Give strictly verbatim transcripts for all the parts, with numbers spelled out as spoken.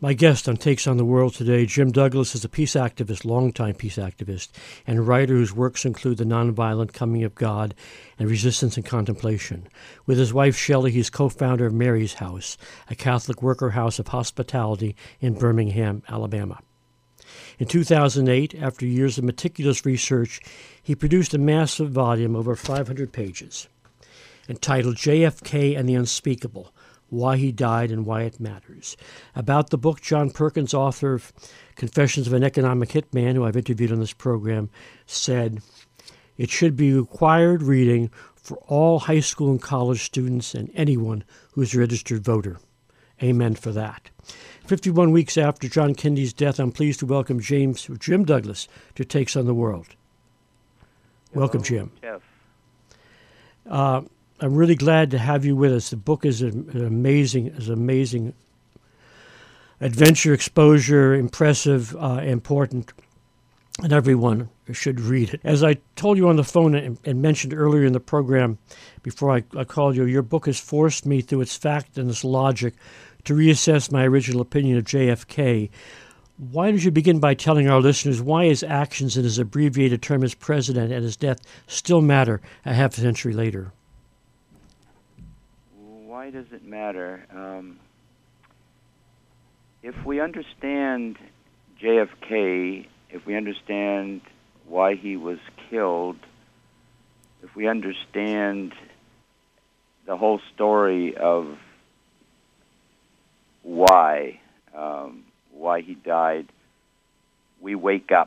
My guest on Takes on the World today, Jim Douglas, is a peace activist, longtime peace activist, and writer whose works include The Nonviolent Coming of God and Resistance and Contemplation. With his wife, Shelley, he is co-founder of Mary's House, a Catholic worker house of hospitality in Birmingham, Alabama. In two thousand eight, after years of meticulous research, he produced a massive volume over five hundred pages entitled J F K and the Unspeakable: Why He Died and Why It Matters. About the book, John Perkins, author of Confessions of an Economic Hitman, who I've interviewed on this program, said, "It should be required reading for all high school and college students and anyone who is a registered voter." Amen for that. fifty-one weeks after John Kennedy's death, I'm pleased to welcome James Jim Douglas to Takes on the World. Hello, welcome, Jim. Jeff. Uh, I'm really glad to have you with us. The book is an amazing, is amazing adventure, exposure, impressive, uh, important, and everyone should read it. As I told you on the phone and, and mentioned earlier in the program, before I, I called you, your book has forced me, through its fact and its logic, to reassess my original opinion of J F K. Why don't you begin by telling our listeners why his actions in his abbreviated term as president and his death still matter a half century later? Why does it matter? Um, if we understand J F K, if we understand why he was killed, if we understand the whole story of why, um, why he died, we wake up.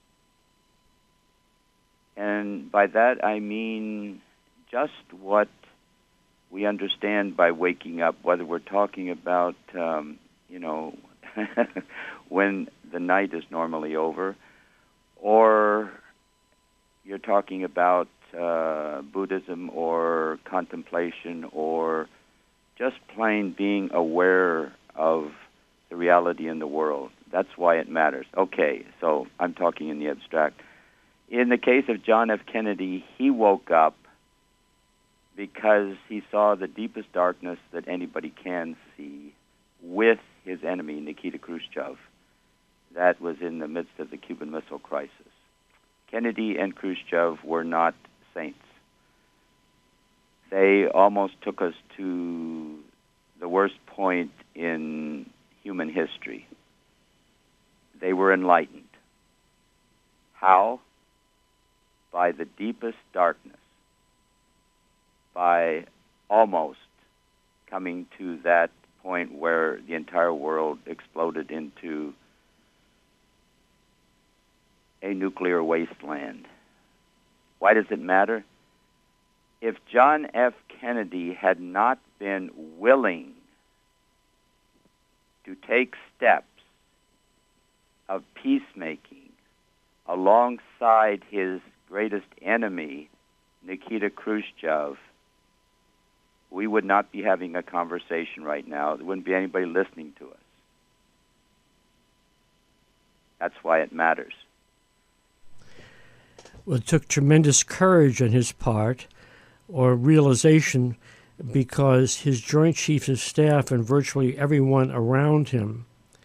And by that I mean just what we understand by waking up, whether we're talking about, um, you know, when the night is normally over, or you're talking about uh, Buddhism or contemplation, or just plain being aware of the reality in the world. That's why it matters. Okay, so I'm talking in the abstract. In the case of John F. Kennedy, he woke up because he saw the deepest darkness that anybody can see with his enemy, Nikita Khrushchev. That was in the midst of the Cuban Missile Crisis. Kennedy and Khrushchev were not saints. They almost took us to the worst point in human history. They were enlightened. How? By the deepest darkness. By almost coming to that point where the entire world exploded into a nuclear wasteland. Why does it matter? If John F. Kennedy had not been willing to take steps of peacemaking alongside his greatest enemy, Nikita Khrushchev, we would not be having a conversation right now. There wouldn't be anybody listening to us. That's why it matters. Well, it took tremendous courage on his part, or realization, because his Joint Chiefs of Staff and virtually everyone around him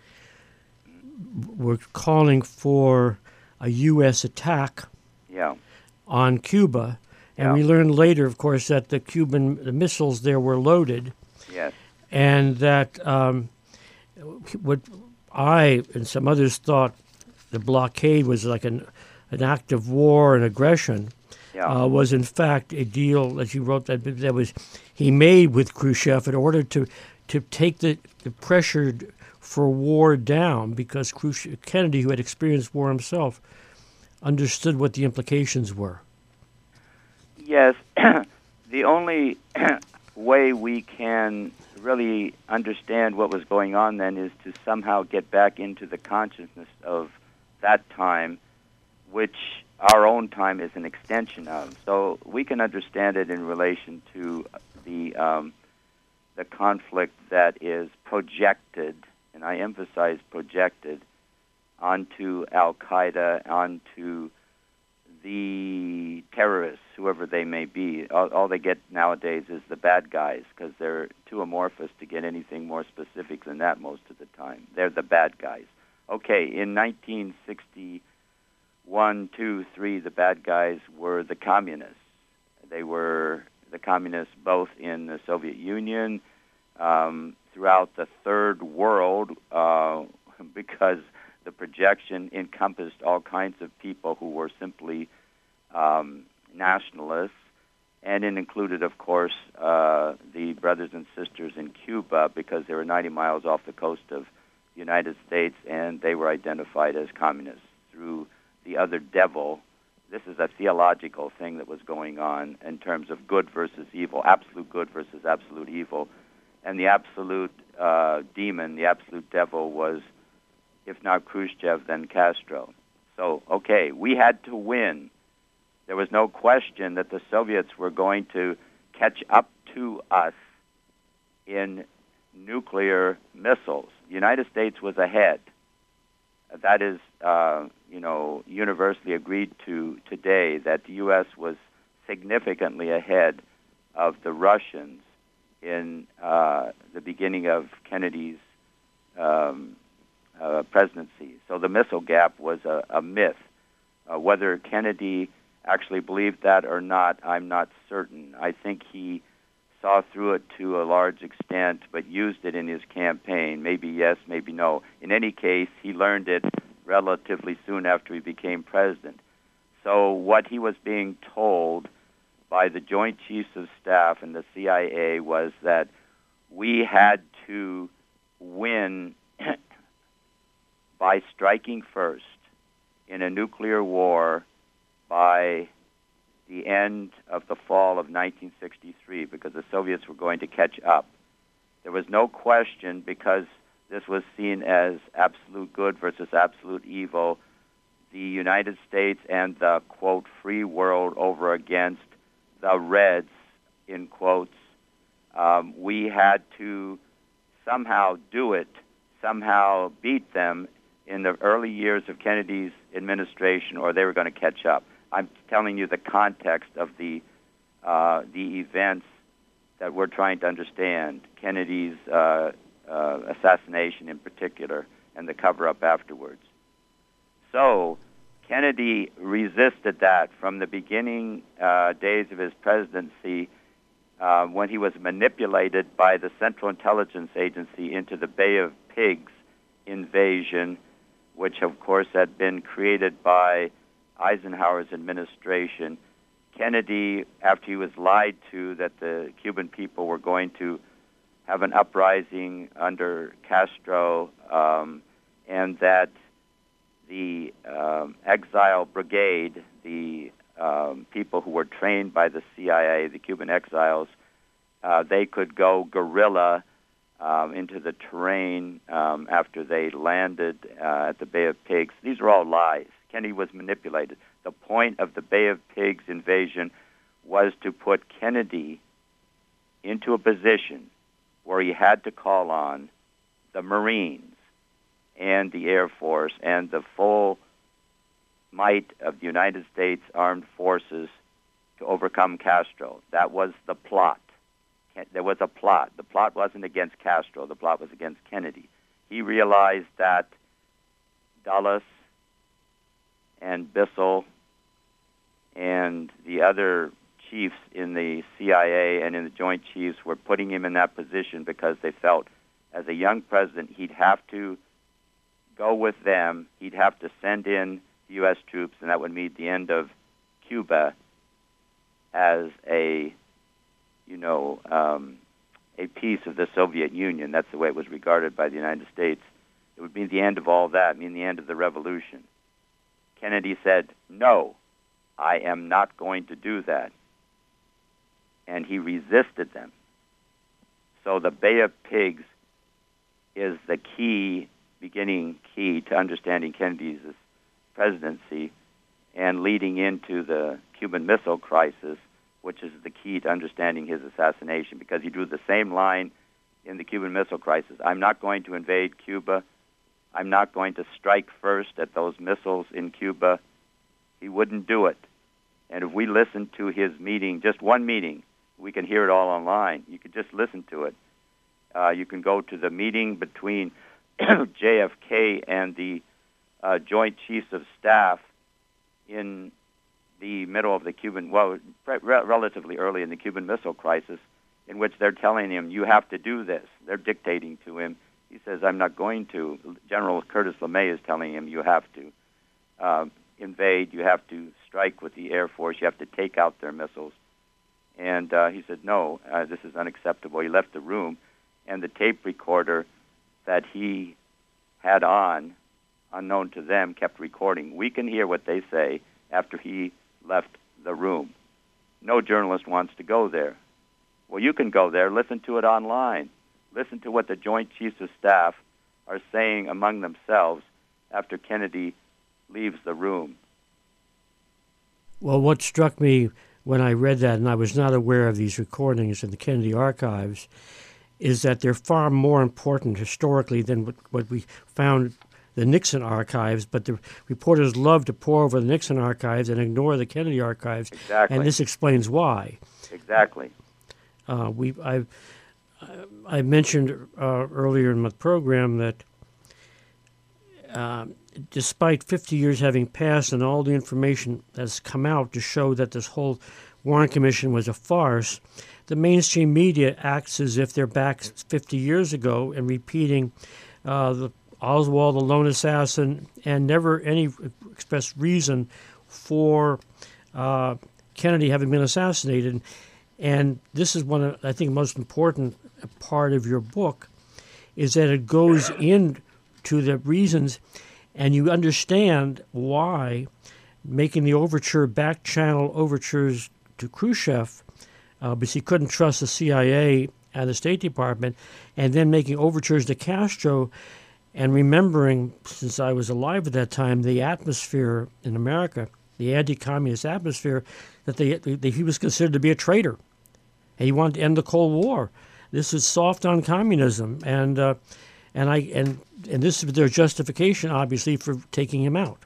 were calling for a U S attack yeah. on Cuba. And yeah. we learned later, of course, that the Cuban the missiles there were loaded. Yes. And that um, what I and some others thought the blockade was like an, an act of war and aggression. Yeah. Uh, was in fact a deal, as you wrote, that that was he made with Khrushchev in order to to take the, the pressure for war down, because Khrushchev, Kennedy, who had experienced war himself, understood what the implications were. Yes, the only way we can really understand what was going on then is to somehow get back into the consciousness of that time, which our own time is an extension of. So we can understand it in relation to the um, the conflict that is projected, and I emphasize projected, onto Al-Qaeda, onto the terrorists, whoever they may be. All, all they get nowadays is the bad guys, because they're too amorphous to get anything more specific than that most of the time. They're the bad guys. Okay, in nineteen sixty-one, two, three, the bad guys were the communists. They were the communists both in the Soviet Union, um, throughout the Third World, uh, because the projection encompassed all kinds of people who were simply um, nationalists, and it included, of course, uh, the brothers and sisters in Cuba, because they were ninety miles off the coast of the United States, and they were identified as communists through the other devil. This is a theological thing that was going on in terms of good versus evil, absolute good versus absolute evil. And the absolute uh, demon, the absolute devil, was, if not Khrushchev, then Castro. So, okay, we had to win. There was no question that the Soviets were going to catch up to us in nuclear missiles. The United States was ahead. That is, uh, you know, universally agreed to today, that the U S was significantly ahead of the Russians in uh, the beginning of Kennedy's um, uh, presidency. So the missile gap was a, a myth. Uh, whether Kennedy actually believed that or not, I'm not certain. I think he saw through it to a large extent, but used it in his campaign. Maybe yes, maybe no. In any case, he learned it relatively soon after he became president. So what he was being told by the Joint Chiefs of Staff and the C I A was that we had to win by striking first in a nuclear war by the end of the fall of nineteen sixty-three, because the Soviets were going to catch up. There was no question, because this was seen as absolute good versus absolute evil, the United States and the, quote, free world over against the Reds, in quotes. Um, we had to somehow do it, somehow beat them in the early years of Kennedy's administration, or they were going to catch up. I'm telling you the context of the uh, the events that we're trying to understand, Kennedy's uh, uh, assassination in particular, and the cover-up afterwards. So Kennedy resisted that from the beginning uh, days of his presidency, uh, when he was manipulated by the Central Intelligence Agency into the Bay of Pigs invasion, which, of course, had been created by Eisenhower's administration. Kennedy, after he was lied to that the Cuban people were going to have an uprising under Castro, um, and that the um, Exile Brigade, the um, people who were trained by the C I A, the Cuban exiles, uh, they could go guerrilla um, into the terrain um, after they landed uh, at the Bay of Pigs. These are all lies. Kennedy was manipulated. The point of the Bay of Pigs invasion was to put Kennedy into a position where he had to call on the Marines and the Air Force and the full might of the United States Armed Forces to overcome Castro. That was the plot. There was a plot. The plot wasn't against Castro. The plot was against Kennedy. He realized that Dulles and Bissell and the other chiefs in the C I A and in the Joint Chiefs were putting him in that position because they felt, as a young president, he'd have to go with them, he'd have to send in U S troops, and that would mean the end of Cuba as a, you know, um, a piece of the Soviet Union. That's the way it was regarded by the United States. It would mean the end of all that, mean the end of the revolution. Kennedy said, no, I am not going to do that. And he resisted them. So the Bay of Pigs is the key, beginning key to understanding Kennedy's presidency and leading into the Cuban Missile Crisis, which is the key to understanding his assassination, because he drew the same line in the Cuban Missile Crisis. I'm not going to invade Cuba. I'm not going to strike first at those missiles in Cuba. He wouldn't do it. And if we listen to his meeting, just one meeting, we can hear it all online. You could just listen to it. Uh, you can go to the meeting between J F K and the uh, Joint Chiefs of Staff in the middle of the Cuban, well, re- relatively early in the Cuban Missile Crisis, in which they're telling him, you have to do this. They're dictating to him. He says, I'm not going to. General Curtis LeMay is telling him, you have to uh, invade, you have to strike with the Air Force, you have to take out their missiles. And uh, he said, no, uh, this is unacceptable. He left the room, and the tape recorder that he had on, unknown to them, kept recording. We can hear what they say after he left the room. No journalist wants to go there. Well, you can go there, listen to it online. Listen to what the Joint Chiefs of Staff are saying among themselves after Kennedy leaves the room. Well, what struck me when I read that, and I was not aware of these recordings in the Kennedy archives, is that they're far more important historically than what, what we found the Nixon archives, but the reporters love to pour over the Nixon archives and ignore the Kennedy archives. Exactly. And this explains why. Exactly. Uh, we, I, I mentioned uh, earlier in my program that uh, despite fifty years having passed and all the information that's come out to show that this whole Warren Commission was a farce, the mainstream media acts as if they're back fifty years ago and repeating uh, the Oswald, the lone assassin, and never any expressed reason for uh, Kennedy having been assassinated. And this is one of, I think, most important part of your book, is that it goes into the reasons, and you understand why making the overture, back channel overtures to Khrushchev, uh, because he couldn't trust the C I A and the State Department, and then making overtures to Castro, and remembering, since I was alive at that time, the atmosphere in America, the anti-communist atmosphere, that they, they, he was considered to be a traitor, and he wanted to end the Cold War. This is soft on communism, and uh, and I and and this is their justification, obviously, for taking him out.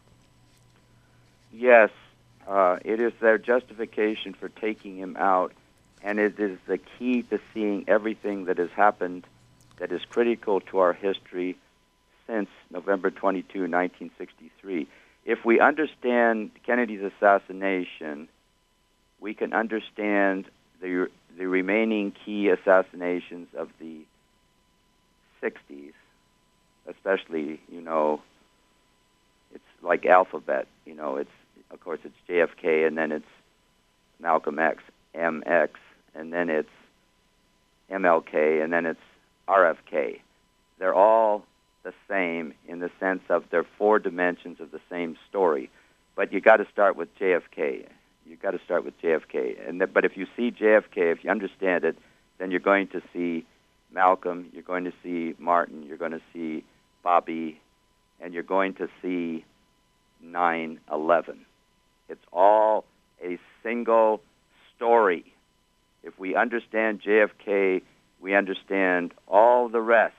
Yes, uh, it is their justification for taking him out, and it is the key to seeing everything that has happened that is critical to our history since November twenty-second, nineteen sixty-three. If we understand Kennedy's assassination, we can understand the the remaining key assassinations of the sixties, especially, you know, it's like alphabet, you know, it's, of course, it's J F K, and then it's Malcolm X, M X, and then it's M L K, and then it's R F K. They're all the same in the sense of they're four dimensions of the same story. But you got to start with J F K. You've got to start with J F K. And th- but if you see J F K, if you understand it, then you're going to see Malcolm, you're going to see Martin, you're going to see Bobby, and you're going to see nine eleven. It's all a single story. If we understand J F K, we understand all the rest.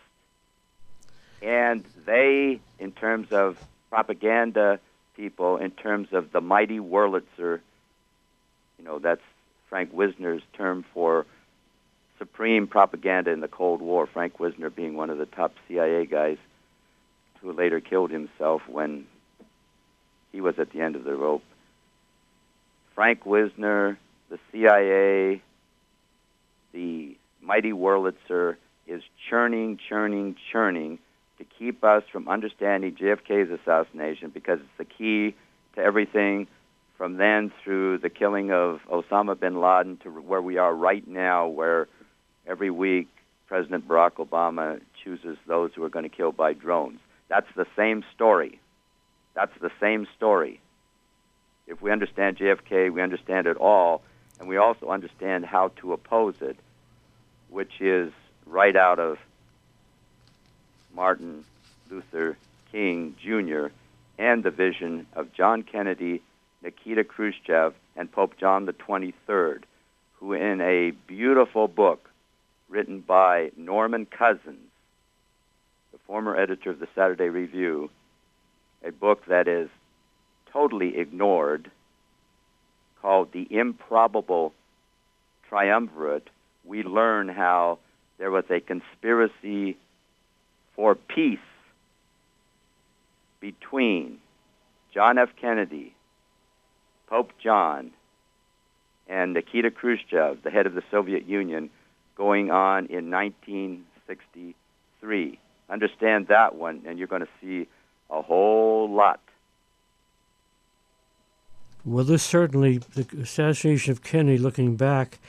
And they, in terms of propaganda people, in terms of the mighty Wurlitzer, you know, that's Frank Wisner's term for supreme propaganda in the Cold War, Frank Wisner being one of the top C I A guys who later killed himself when he was at the end of the rope. Frank Wisner, the C I A, the mighty Wurlitzer is churning, churning, churning to keep us from understanding J F K's assassination, because it's the key to everything from then through the killing of Osama bin Laden to where we are right now, where every week President Barack Obama chooses those who are going to kill by drones. That's the same story. That's the same story. If we understand J F K, we understand it all, and we also understand how to oppose it, which is right out of Martin Luther King Junior and the vision of John Kennedy, Nikita Khrushchev, and Pope John the twenty-third, who in a beautiful book written by Norman Cousins, the former editor of the Saturday Review, a book that is totally ignored, called The Improbable Triumvirate, we learn how there was a conspiracy for peace between John F. Kennedy, Pope John, and Nikita Khrushchev, the head of the Soviet Union, going on in nineteen sixty-three. Understand that one, and you're going to see a whole lot. Well, this certainly, the assassination of Kennedy, looking back,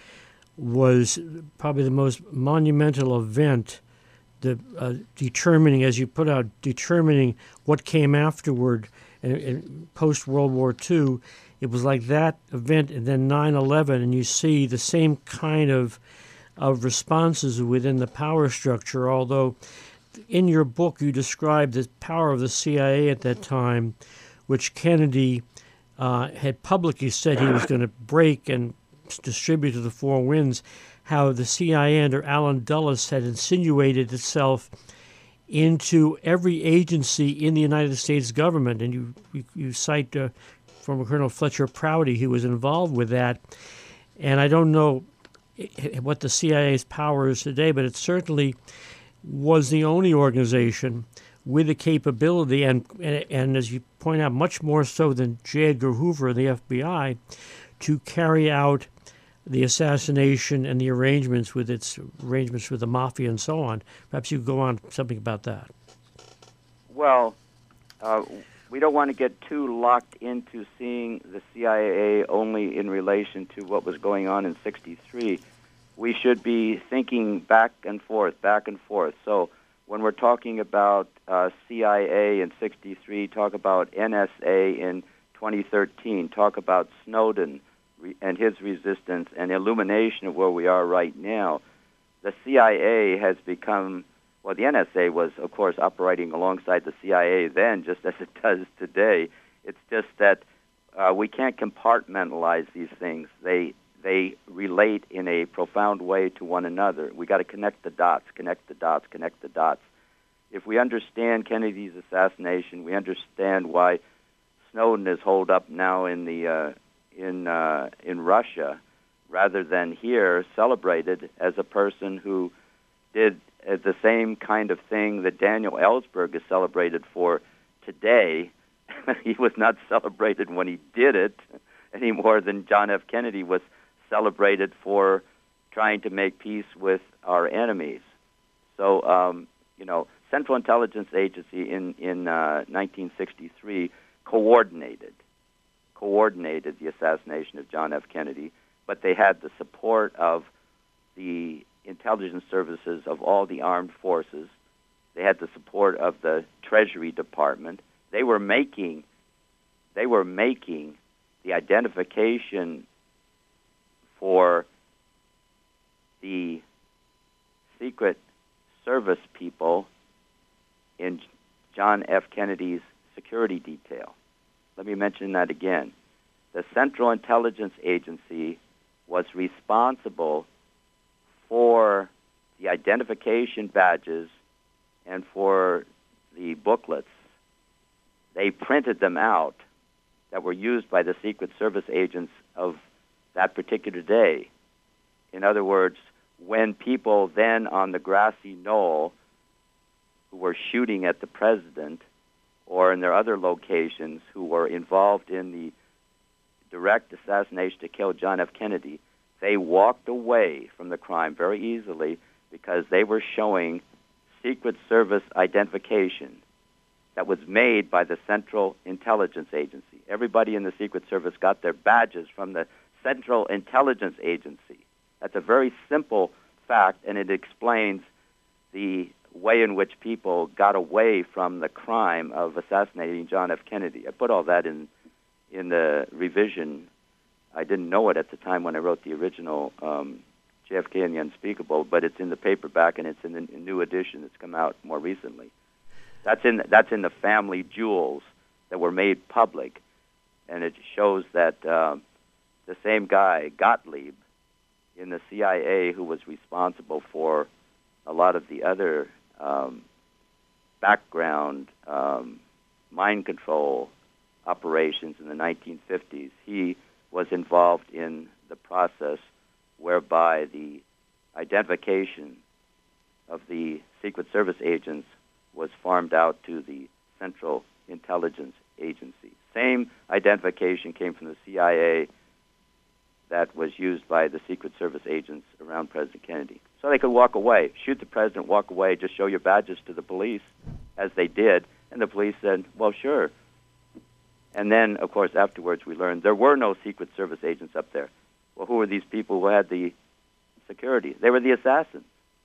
was probably the most monumental event, the uh, determining, as you put out, determining what came afterward in, in post-World War Two. It was like that event and then nine eleven, and you see the same kind of of responses within the power structure, although in your book you describe the power of the C I A at that time, which Kennedy uh, had publicly said he was going to break and distribute to the four winds, how the C I A under Allen Dulles had insinuated itself into every agency in the United States government. And you, you, you cite uh, former Colonel Fletcher Prouty, who was involved with that. And I don't know what the C I A's power is today, but it certainly was the only organization with the capability, and, and, and as you point out, much more so than J. Edgar Hoover and the F B I, to carry out the assassination and the arrangements with its arrangements with the mafia and so on. Perhaps you could go on something about that. Well, uh, we don't want to get too locked into seeing the C I A only in relation to what was going on in sixty-three. We should be thinking back and forth, back and forth. So when we're talking about uh, C I A in sixty-three, talk about N S A in twenty thirteen, talk about Snowden and his resistance and illumination of where we are right now, the C I A has become, well, the N S A was, of course, operating alongside the C I A then, just as it does today. It's just that uh, we can't compartmentalize these things. They they relate in a profound way to one another. We got to connect the dots, connect the dots, connect the dots. If we understand Kennedy's assassination, we understand why Snowden is holed up now in the uh, in uh, in Russia, rather than here, celebrated as a person who did uh, the same kind of thing that Daniel Ellsberg is celebrated for today. He was not celebrated when he did it any more than John F. Kennedy was celebrated for trying to make peace with our enemies. So, um, you know, Central Intelligence Agency in, in uh, nineteen sixty-three coordinated, coordinated the assassination of John F. Kennedy, but they had the support of the intelligence services of all the armed forces. They had the support of the Treasury Department. They were making, they were making the identification for the Secret Service people in John F. Kennedy's security detail. Let me mention that again. The Central Intelligence Agency was responsible for the identification badges and for the booklets. They printed them out that were used by the Secret Service agents of that particular day. In other words, when people then on the grassy knoll who were shooting at the president or in their other locations who were involved in the direct assassination to kill John F. Kennedy, they walked away from the crime very easily because they were showing Secret Service identification that was made by the Central Intelligence Agency. Everybody in the Secret Service got their badges from the Central Intelligence Agency. That's a very simple fact, and it explains the way in which people got away from the crime of assassinating John F. Kennedy. I put all that in in the revision. I didn't know it at the time when I wrote the original um, J F K and the Unspeakable, but it's in the paperback and it's in the new edition that's come out more recently. That's in that's in the family jewels that were made public, and it shows that um, the same guy, Gottlieb, in the C I A, who was responsible for a lot of the other um, background um, mind control operations in the nineteen fifties, he was involved in the process whereby the identification of the Secret Service agents was farmed out to the Central Intelligence Agency. Same identification came from the C I A that was used by the Secret Service agents around President Kennedy. So they could walk away, shoot the president, walk away, just show your badges to the police, as they did. And the police said, well, sure. And then, of course, afterwards we learned there were no Secret Service agents up there. Well, who were these people who had the security? They were the assassins.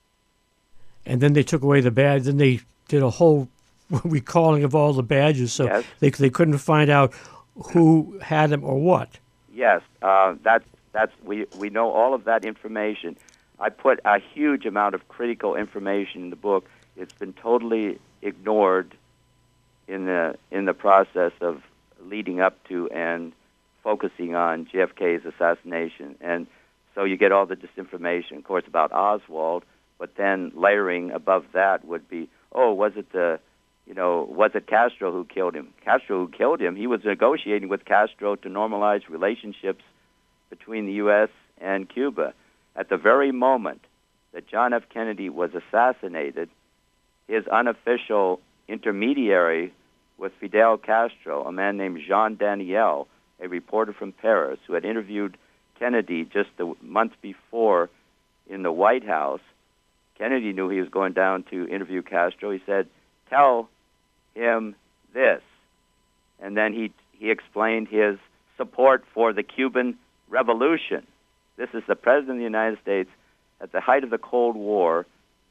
And then they took away the badge. Then they did a whole recalling of all the badges, so yes. they they couldn't find out who had them or what. Yes, uh, that's that's we we know all of that information. I put a huge amount of critical information in the book. It's been totally ignored in the in the process of leading up to and focusing on J F K's assassination. And so you get all the disinformation, of course, about Oswald, but then layering above that would be, oh, was it the, you know, was it Castro who killed him? Castro who killed him, he was negotiating with Castro to normalize relationships between the U S and Cuba. At the very moment that John F. Kennedy was assassinated, his unofficial intermediary with Fidel Castro, a man named Jean Daniel, a reporter from Paris who had interviewed Kennedy just a month before in the White House. Kennedy knew he was going down to interview Castro. He said, tell him this. And then he he explained his support for the Cuban Revolution. This is the President of the United States at the height of the Cold War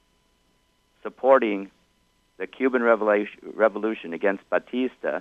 supporting the Cuban Revolution against Batista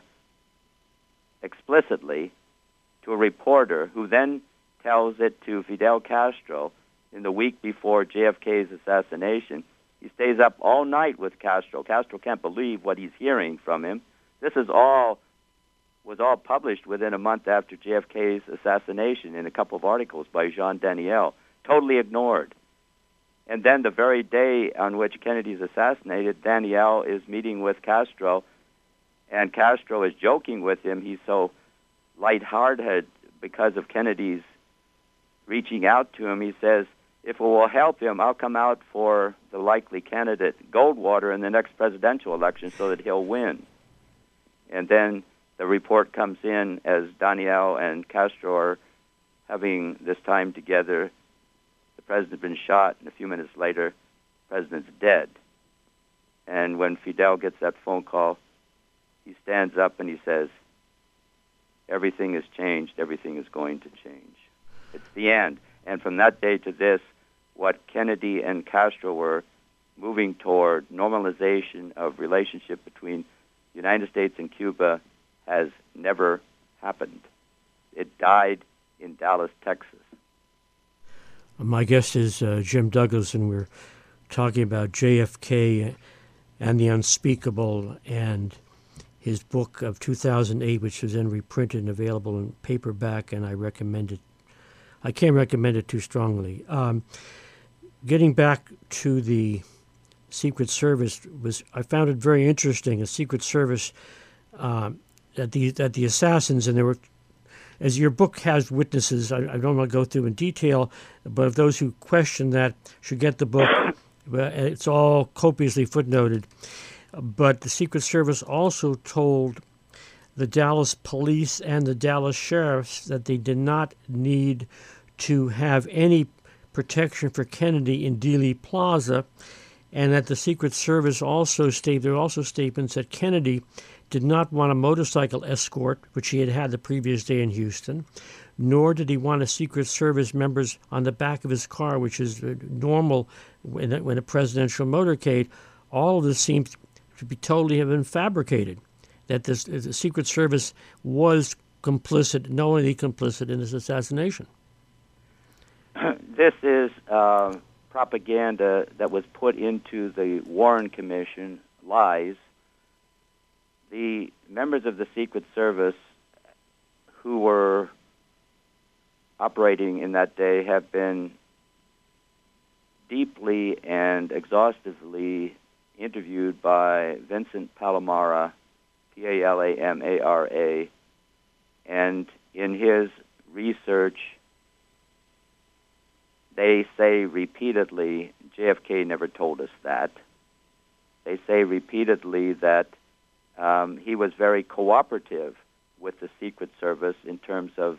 explicitly to a reporter who then tells it to Fidel Castro in the week before J F K's assassination. He stays up all night with Castro. Castro can't believe what he's hearing from him. This is all was all published within a month after J F K's assassination in a couple of articles by Jean Daniel, totally ignored. And then the very day on which Kennedy's assassinated, Daniel is meeting with Castro, and Castro is joking with him. He's so lighthearted because of Kennedy's reaching out to him. He says, if it will help him, I'll come out for the likely candidate, Goldwater, in the next presidential election so that he'll win. And then the report comes in as Daniel and Castro are having this time together. The president's been shot, and a few minutes later, the president's dead. And when Fidel gets that phone call, he stands up and he says, everything has changed, everything is going to change. It's the end. And from that day to this, what Kennedy and Castro were moving toward, normalization of relationship between the United States and Cuba, has never happened. It died in Dallas, Texas. My guest is uh, Jim Douglas, and we're talking about J F K and the Unspeakable, and his book of two thousand eight, which was then reprinted and available in paperback, and I recommend it. I can't recommend it too strongly. Um, getting back to the Secret Service, was I found it very interesting. The Secret Service, uh, that the that the assassins, and there were, as your book has witnesses, I, I don't want to go through in detail, but if those who question that should get the book. It's all copiously footnoted. But the Secret Service also told the Dallas police and the Dallas sheriffs that they did not need to have any protection for Kennedy in Dealey Plaza, and that the Secret Service also stated, there were also statements that Kennedy did not want a motorcycle escort, which he had had the previous day in Houston, nor did he want a Secret Service members on the back of his car, which is normal when a, when a presidential motorcade. All of this seems to be totally have been fabricated, that this, the Secret Service was complicit, knowingly complicit in this assassination. This is uh, propaganda that was put into the Warren Commission, lies. The members of the Secret Service who were operating in that day have been deeply and exhaustively interviewed by Vincent Palamara, P A L A M A R A, and in his research, they say repeatedly, J F K never told us that. They say repeatedly that um, he was very cooperative with the Secret Service in terms of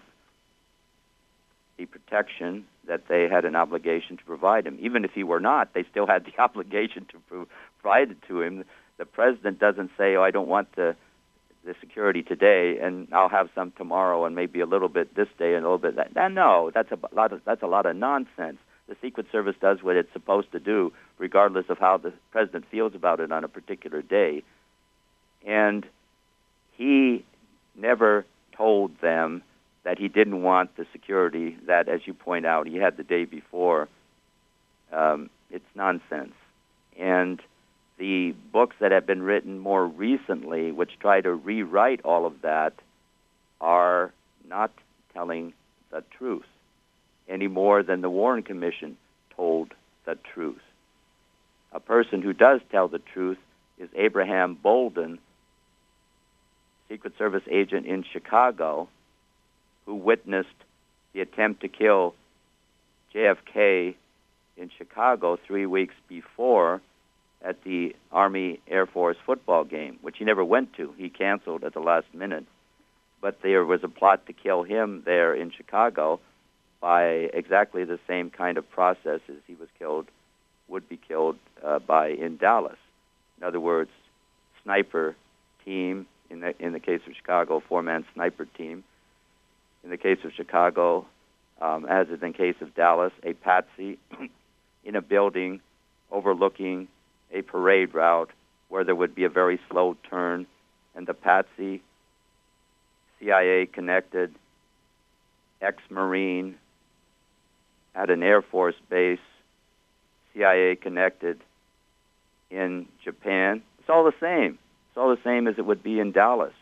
the protection that they had an obligation to provide him. Even if he were not, they still had the obligation to pro- provide it to him. The president doesn't say, oh, I don't want the the security today, and I'll have some tomorrow, and maybe a little bit this day and a little bit that. No, that's a lot of that's a lot of nonsense. The Secret Service does what it's supposed to do, regardless of how the president feels about it on a particular day. And he never told them that he didn't want the security that, as you point out, he had the day before. Um, it's nonsense. And the books that have been written more recently, which try to rewrite all of that, are not telling the truth any more than the Warren Commission told the truth. A person who does tell the truth is Abraham Bolden, Secret Service agent in Chicago, who witnessed the attempt to kill J F K in Chicago three weeks before at the Army Air Force football game, which he never went to. He canceled at the last minute. But there was a plot to kill him there in Chicago by exactly the same kind of process as he was killed, would be killed uh, by in Dallas. In other words, sniper team, in the, in the case of Chicago, four-man sniper team. In the case of Chicago, um, as in the case of Dallas, a patsy in a building overlooking a parade route where there would be a very slow turn, and the patsy, C I A-connected, ex-Marine, at an Air Force base, C I A-connected in Japan. It's all the same. It's all the same as it would be in Dallas.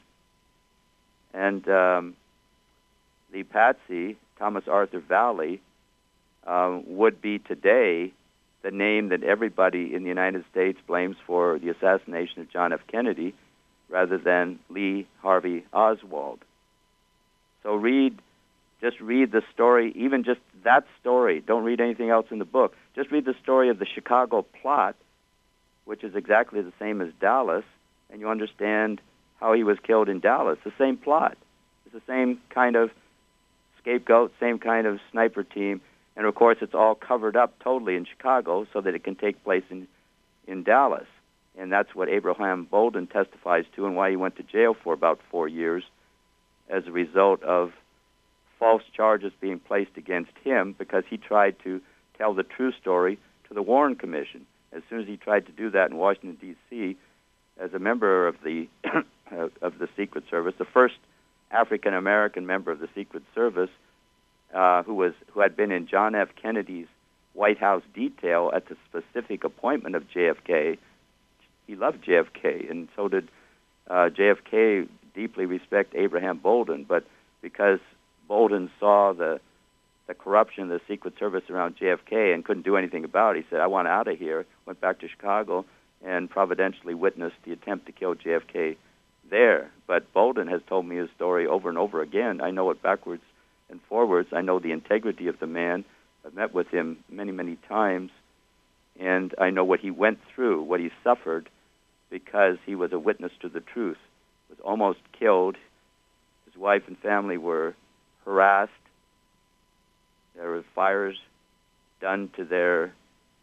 And um, the patsy, Thomas Arthur Valley, um, would be today the name that everybody in the United States blames for the assassination of John F. Kennedy rather than Lee Harvey Oswald. So read, just read the story, even just that story. Don't read anything else in the book. Just read the story of the Chicago plot, which is exactly the same as Dallas, and you understand how he was killed in Dallas. The same plot. It's the same kind of scapegoat, same kind of sniper team. And, of course, it's all covered up totally in Chicago so that it can take place in, in Dallas. And that's what Abraham Bolden testifies to and why he went to jail for about four years as a result of false charges being placed against him because he tried to tell the true story to the Warren Commission. As soon as he tried to do that in Washington, D C, as a member of the of the Secret Service, the first African-American member of the Secret Service, Uh, who was who had been in John F. Kennedy's White House detail at the specific appointment of J F K. He loved J F K, and so did uh, J F K deeply respect Abraham Bolden. But because Bolden saw the the corruption of the Secret Service around J F K and couldn't do anything about it, he said, I want out of here, went back to Chicago, and providentially witnessed the attempt to kill J F K there. But Bolden has told me his story over and over again. I know it backwards and forwards. I know the integrity of the man. I've met with him many, many times, and I know what he went through, what he suffered, because he was a witness to the truth. Was almost killed. His wife and family were harassed. There were fires done to their,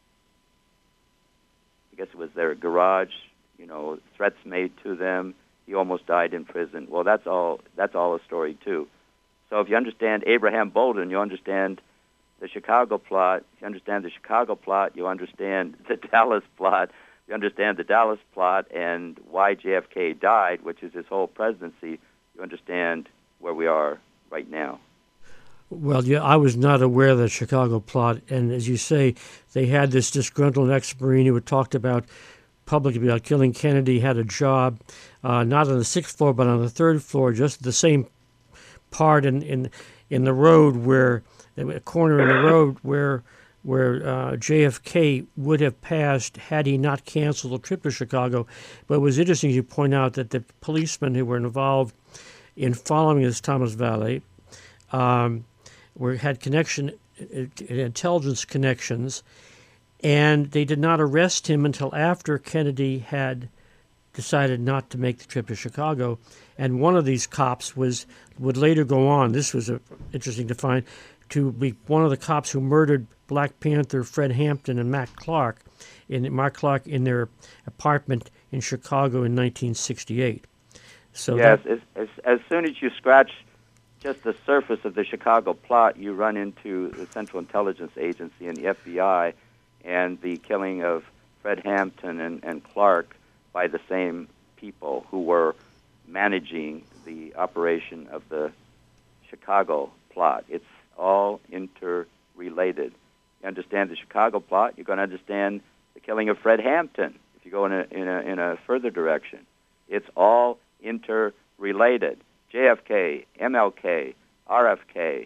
I guess it was their garage, you know, threats made to them. He almost died in prison. Well, that's all, that's all a story, too. So if you understand Abraham Bolden, you understand the Chicago plot. If you understand the Chicago plot, you understand the Dallas plot. You understand the Dallas plot and why J F K died, which is his whole presidency. You understand where we are right now. Well, yeah, I was not aware of the Chicago plot. And as you say, they had this disgruntled ex-Marine who had talked about publicly about killing Kennedy, had a job, uh, not on the sixth floor, but on the third floor, just the same part in, in in the road where a corner in the road where where uh, J F K would have passed had he not canceled the trip to Chicago. But it was interesting you point out that the policemen who were involved in following this Thomas Valley um, were had connection, uh, intelligence connections, and they did not arrest him until after Kennedy had decided not to make the trip to Chicago. And one of these cops was would later go on. This was a, interesting to find to be one of the cops who murdered Black Panther Fred Hampton and Matt Clark in Mark Clark in their apartment in Chicago in nineteen sixty-eight. So yes, that, as, as as soon as you scratch just the surface of the Chicago plot, you run into the Central Intelligence Agency and the F B I and the killing of Fred Hampton and, and Clark by the same people who were managing the operation of the Chicago plot. It's all interrelated. You understand the Chicago plot, you're going to understand the killing of Fred Hampton if you go in a, in a, in a further direction. It's all interrelated. J F K, M L K, R F K.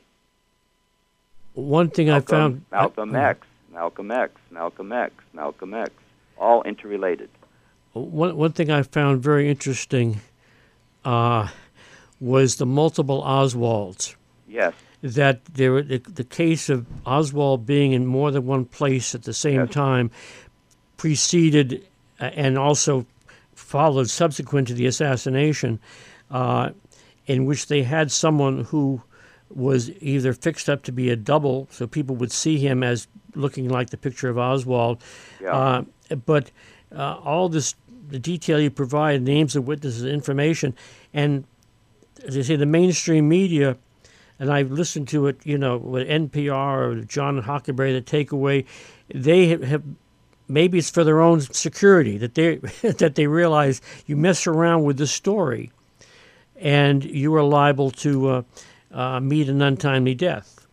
One thing Malcolm, I found... Malcolm I, X, Malcolm X, Malcolm X, Malcolm X. All interrelated. One, one thing I found very interesting uh, was the multiple Oswalds. Yes. That there, the, the case of Oswald being in more than one place at the same Yes. time preceded uh, and also followed subsequent to the assassination, uh, in which they had someone who was either fixed up to be a double, so people would see him as looking like the picture of Oswald. Yeah. Uh, but uh, all this, the detail you provide, names of witnesses, information, and as I say, the mainstream media, and I've listened to it, you know, with N P R or John Huckleberry, the Takeaway, they have, have maybe it's for their own security that they that they realize you mess around with the story, and you are liable to uh, uh, meet an untimely death,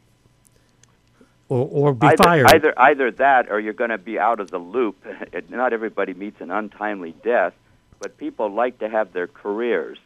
or or be either, fired. Either either that, or you're going to be out of the loop. Not everybody meets an untimely death, but people like to have their careers.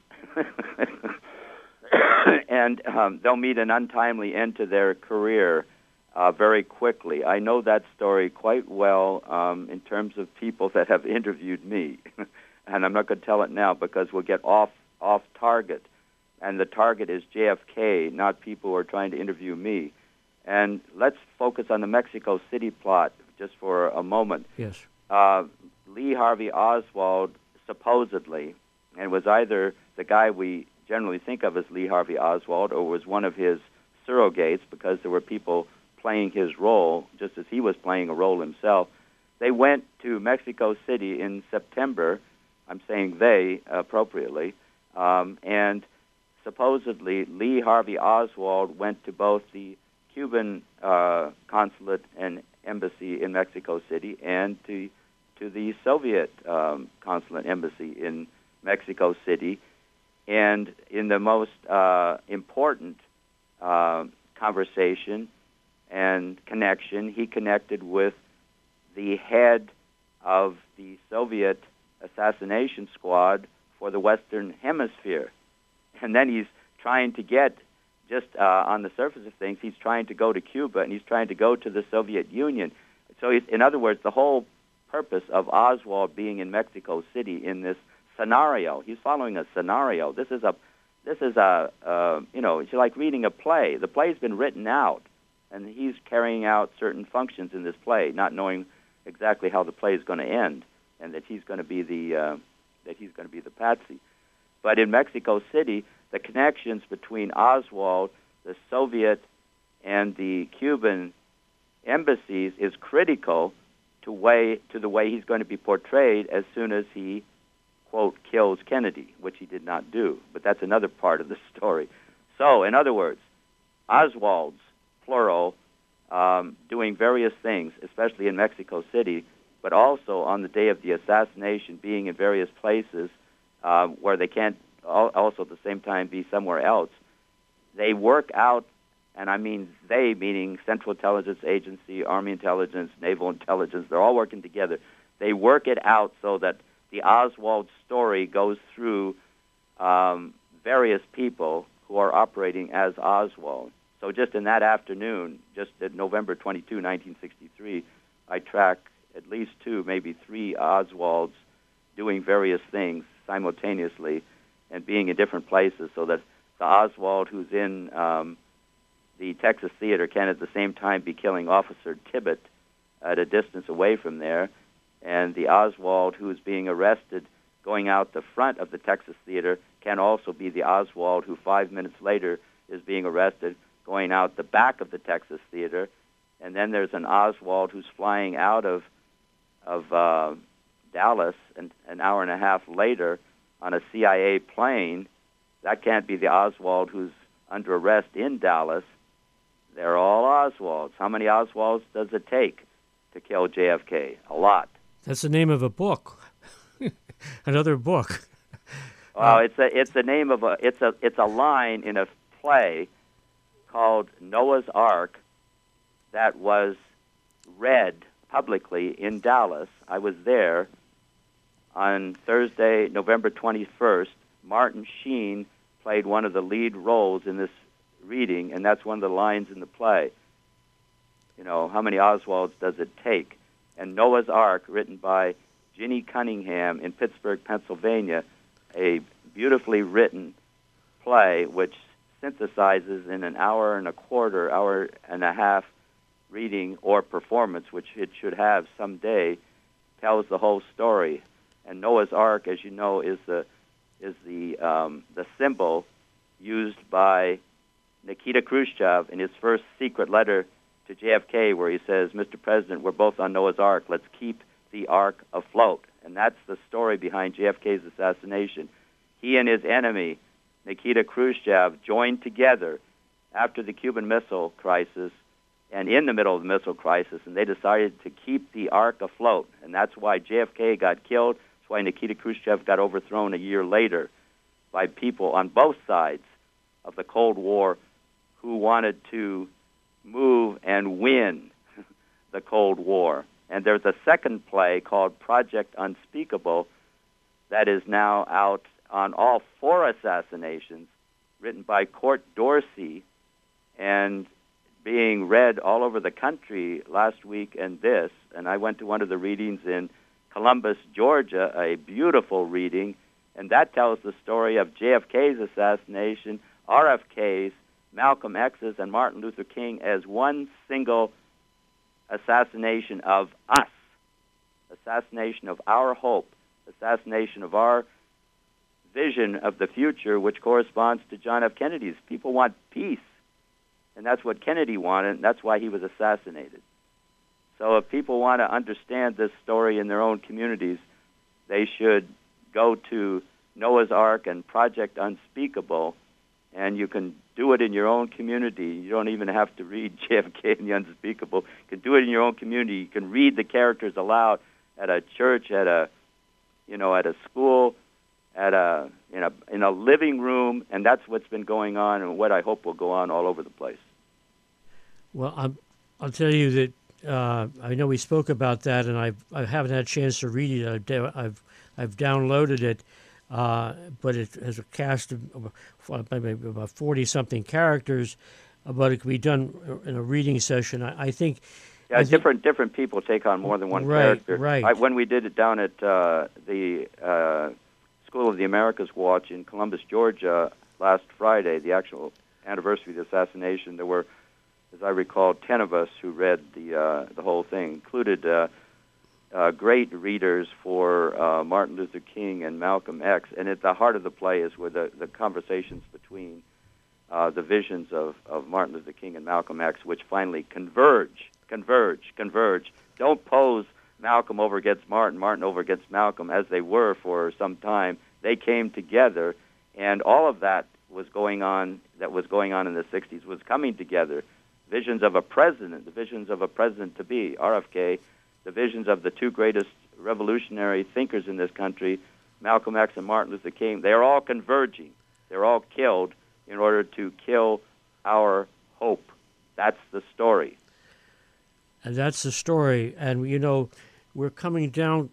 And um, they'll meet an untimely end to their career uh, very quickly. I know that story quite well um, in terms of people that have interviewed me. And I'm not going to tell it now because we'll get off, off target. And the target is J F K, not people who are trying to interview me. And let's focus on the Mexico City plot just for a moment. Yes. Uh, Lee Harvey Oswald supposedly, and was either the guy we generally think of as Lee Harvey Oswald, or was one of his surrogates, because there were people playing his role just as he was playing a role himself. They went to Mexico City in September. I'm saying they appropriately. Um, and supposedly Lee Harvey Oswald went to both the Cuban uh, consulate and embassy in Mexico City and to, to the Soviet um, consulate embassy in Mexico City. And in the most uh, important uh, conversation and connection, he connected with the head of the Soviet assassination squad for the Western Hemisphere. And then he's trying to get, just uh, on the surface of things, he's trying to go to Cuba and he's trying to go to the Soviet Union. So he's, in other words, the whole purpose of Oswald being in Mexico City in this scenario, he's following a scenario. This is a, this is a, uh, you know, it's like reading a play. The play's been written out, and he's carrying out certain functions in this play, not knowing exactly how the play is going to end, and that he's going to be the, uh, that he's going to be the patsy. But in Mexico City, the connections between Oswald, the Soviet, and the Cuban embassies is critical to way to the way he's going to be portrayed as soon as he, quote, kills Kennedy, which he did not do. But that's another part of the story. So, in other words, Oswald's, plural, um, doing various things, especially in Mexico City, but also on the day of the assassination being in various places uh, where they can't also at the same time be somewhere else. They work out, and I mean they, meaning Central Intelligence Agency, Army Intelligence, Naval Intelligence, they're all working together. They work it out so that the Oswald story goes through um, various people who are operating as Oswald. So just in that afternoon, just at November twenty-second, nineteen sixty-three, I track at least two, maybe three Oswalds doing various things simultaneously and being in different places, so that the Oswald who's in um, the Texas Theater can at the same time be killing Officer Tibbet at a distance away from there, and the Oswald who is being arrested going out the front of the Texas Theater can also be the Oswald who five minutes later is being arrested going out the back of the Texas Theater. And then there's an Oswald who's flying out of of uh, Dallas an, an hour and a half later on a C I A plane. That can't be the Oswald who's under arrest in Dallas. They're all Oswalds. How many Oswalds does it take to kill J F K? A lot. That's the name of a book. Another book. Well, it's a it's the name of a it's a it's a line in a play called Noah's Ark that was read publicly in Dallas. I was there on Thursday, November twenty-first. Martin Sheen played one of the lead roles in this reading, and that's one of the lines in the play. You know, how many Oswalds does it take? And Noah's Ark, written by Ginny Cunningham in Pittsburgh, Pennsylvania, a beautifully written play which synthesizes in an hour and a quarter, hour and a half reading or performance, which it should have someday, tells the whole story. And Noah's Ark, as you know, is the is the um, the symbol used by Nikita Khrushchev in his first secret letter to J F K, where he says, "Mister President, we're both on Noah's Ark. Let's keep the Ark afloat." And that's the story behind J F K's assassination. He and his enemy, Nikita Khrushchev, joined together after the Cuban Missile Crisis and in the middle of the missile crisis, and they decided to keep the Ark afloat. And that's why J F K got killed. That's why Nikita Khrushchev got overthrown a year later by people on both sides of the Cold War who wanted to move and win the Cold War. And there's a second play called Project Unspeakable that is now out on all four assassinations, written by Court Dorsey and being read all over the country last week and this. And I went to one of the readings in Columbus, Georgia, a beautiful reading, and that tells the story of J F K's assassination, R F K's, Malcolm X's, and Martin Luther King as one single assassination of us, assassination of our hope, assassination of our vision of the future, which corresponds to John F. Kennedy's. People want peace, and that's what Kennedy wanted, and that's why he was assassinated. So if people want to understand this story in their own communities, they should go to Noah's Ark and Project Unspeakable, and you can do it in your own community. You don't even have to read J F K and the Unspeakable. You can do it in your own community. You can read the characters aloud at a church, at a, you know, at a school, at a in a in a living room, and that's what's been going on, and what I hope will go on all over the place. Well, I'm, I'll tell you that uh, I know we spoke about that, and I've I haven't had a chance to read it. I've I've, I've downloaded it. Uh, but it has a cast of maybe about forty-something characters, but it can be done in a reading session. I, I think... Yeah, I different think, different people take on more than one right, character. Right, right. When we did it down at uh, the uh, School of the Americas Watch in Columbus, Georgia, last Friday, the actual anniversary of the assassination, there were, as I recall, ten of us who read the uh, the whole thing, included... Uh, Uh, great readers for uh, Martin Luther King and Malcolm X, and at the heart of the play is where the, the conversations between uh, the visions of, of Martin Luther King and Malcolm X, which finally converge, converge, converge. Don't pose Malcolm over against Martin, Martin over against Malcolm, as they were for some time. They came together, and all of that was going on, that was going on in the sixties, was coming together. Visions of a president, the visions of a president-to-be, R F K, the visions of the two greatest revolutionary thinkers in this country, Malcolm X and Martin Luther King, they are all converging. They're all killed in order to kill our hope. That's the story. And that's the story. And, you know, we're coming down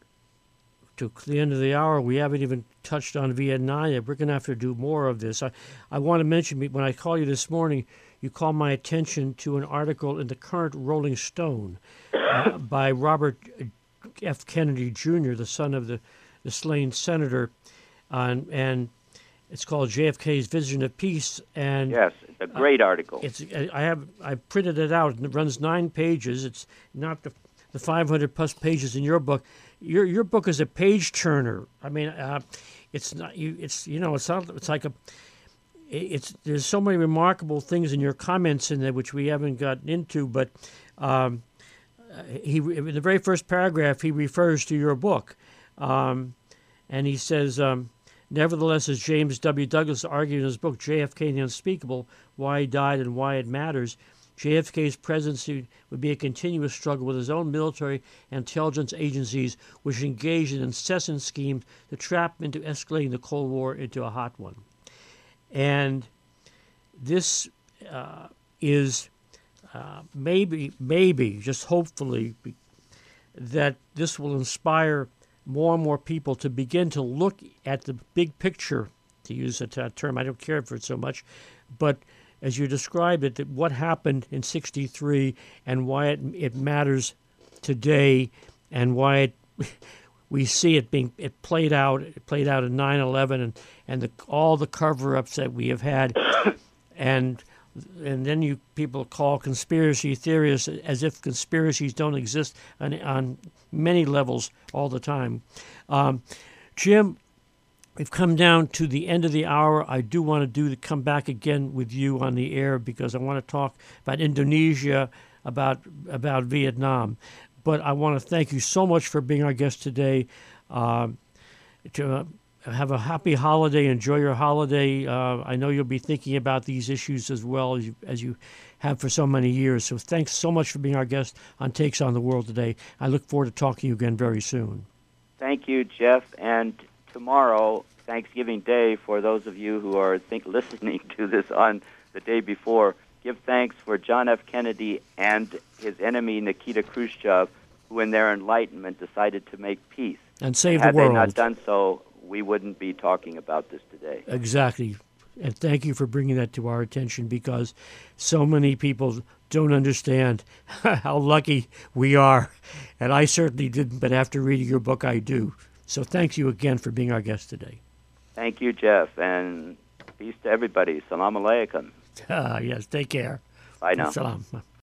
to the end of the hour. We haven't even touched on Vietnam yet. We're going to have to do more of this. I, I want to mention, when I called you this morning, you called my attention to an article in the current Rolling Stone uh, by Robert F. Kennedy Junior, the son of the, the slain senator. Uh, and and It's called J F K's Vision of Peace, and yes, it's a great uh, article. It's I have I printed it out, and it runs nine pages. It's not the the five hundred plus pages in your book. Your your book is a page turner. I mean, uh, it's not you. It's you know, it's not, it's like a. It's there's so many remarkable things in your comments in there which we haven't gotten into, but um, he in the very first paragraph he refers to your book, um, and he says, um, nevertheless, as James W. Douglas argued in his book J F K and the Unspeakable: Why He Died and Why It Matters, J F K's presidency would be a continuous struggle with his own military and intelligence agencies, which engaged in incessant schemes to trap him into escalating the Cold War into a hot one. And this uh, is uh, maybe, maybe, just hopefully, that this will inspire more and more people to begin to look at the big picture, to use a term I don't care for it so much, but as you described it, that what happened in sixty-three and why it, it matters today, and why it, we see it being it played out. It played out in nine eleven, and and the, all the cover-ups that we have had, and and then you people call conspiracy theorists as if conspiracies don't exist on, on many levels all the time. Um, Jim, we've come down to the end of the hour. I do want to do to come back again with you on the air because I want to talk about Indonesia, about about Vietnam. But I want to thank you so much for being our guest today. Uh, to uh, have a happy holiday. Enjoy your holiday. Uh, I know you'll be thinking about these issues as well as you, as you have for so many years. So thanks so much for being our guest on Takes on the World today. I look forward to talking to you again very soon. Thank you, Jeff. And tomorrow, Thanksgiving Day, for those of you who are think, listening to this on the day before, give thanks for John F. Kennedy and his enemy, Nikita Khrushchev, who in their enlightenment decided to make peace. And save Had the world. Had they not done so, we wouldn't be talking about this today. Exactly. And thank you for bringing that to our attention, because so many people don't understand how lucky we are. And I certainly didn't, but after reading your book, I do. So thank you again for being our guest today. Thank you, Jeff, and peace to everybody. Salam alaikum. Uh, yes, take care. Bye now. Salam.